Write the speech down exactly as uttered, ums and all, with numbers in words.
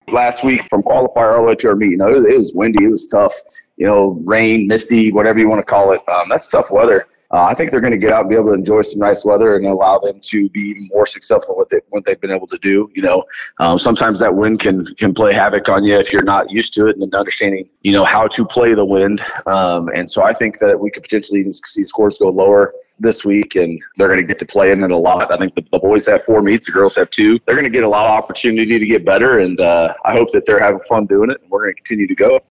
last week from qualifier all the way to our meet. You know, it, it was windy. It was tough. You know, rain, misty, whatever you want to call it. Um, that's tough weather. Uh, I think they're going to get out and be able to enjoy some nice weather and allow them to be even more successful with it, what they've been able to do. You know, um, sometimes that wind can can play havoc on you if you're not used to it and understanding, you know, how to play the wind. Um, and so I think that we could potentially even see scores go lower this week, and they're going to get to play in it a lot. I think the, the boys have four meets, the girls have two. They're going to get a lot of opportunity to get better, and uh, I hope that they're having fun doing it, and we're going to continue to go.